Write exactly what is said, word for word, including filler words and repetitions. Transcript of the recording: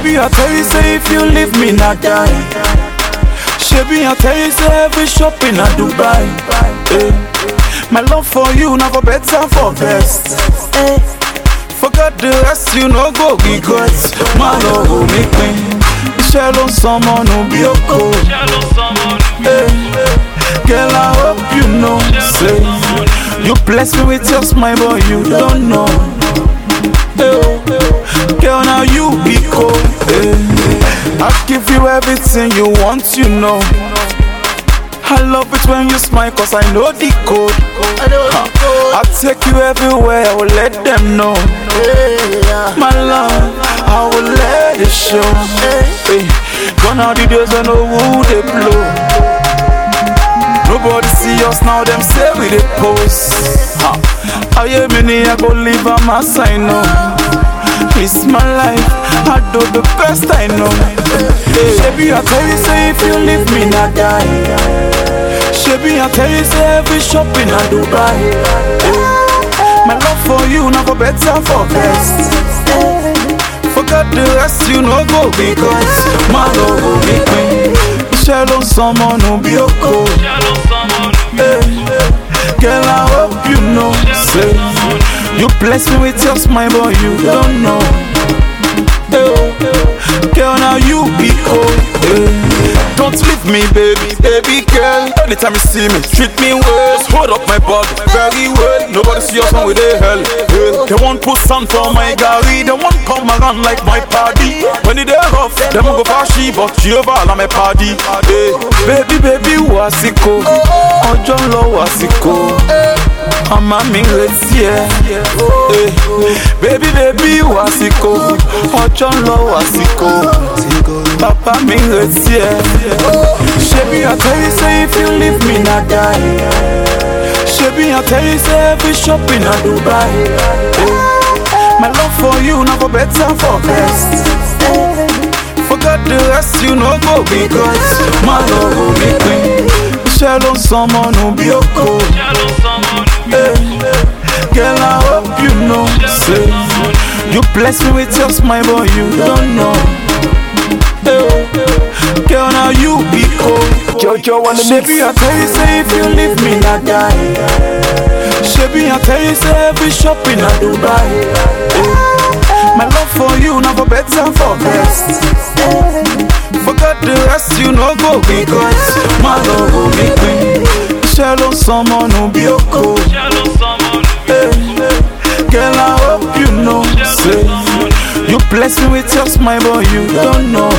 Shebi I tell you say if you leave me not die. Shebi I tell you say every shopping I Dubai. Eh. My love for you never better for best. Eh. Forget the rest, you know go regrets. My love will make me. Shell on someone who be a cold. Eh. Girl, I hope you know. Say you bless me with your smile, but you don't know. Hey, girl, now you be cold. Hey, I'll give you everything you want, you know. I love it when you smile, cause I know the code. Huh. I'll take you everywhere, I will let them know. My love, I will let it show. Hey, gone are the days when no wood they blow. Nobody see us now, them say we dey pose. Huh. I hear me, I go live on my side now. It's my life, I do the best I know. Hey. Shebi I tell you say if you leave me not die. Shebi I tell you say every shopping I Dubai. Hey. My love for you never better for best. Hey. Forget the rest, you know go because my love will be queen. Shell on someone who be a cold. Hey, girl, I hope you know. Say, you bless me with your smile, but you don't know. Hey, girl, now you be cold. Hey. Don't leave me, baby, baby girl. Anytime you see me, treat me well. Just hold up my body very well. Nobody see us when we dey hell. Hey. They won't put sun for my Gary. They won't come around like my party. When it dey rough, them go fashy, but Jehovah la my party. Hey. Baby, baby, wasiko, ojo lo wasiko. Ama mi retí ẹ. Hey. Baby, baby, wasiko, ojo lo wasiko. Papa mi retí ẹ. Shebi I tell you say if you leave me not die. Shebi I tell you say every shopping I Dubai. Hey. My love for you never better for best. Hey. Forget the rest, you know go because my love will be queen. Shell on someone who be a cold. Hey. Girl, I hope you know. Say you bless me with your smile, but you don't know. Hey. Girl, now you be cold. Jojo on the Shebi I tell you say if you leave me not die. Shebi I tell you say every shopping I Dubai. Hey. My love for you never better for best. Hey. Forget the rest, you know go because my love will be queen. Shell on someone who be a cold. Hey. Girl, I hope you know. Say you bless me with your smile, but you don't know.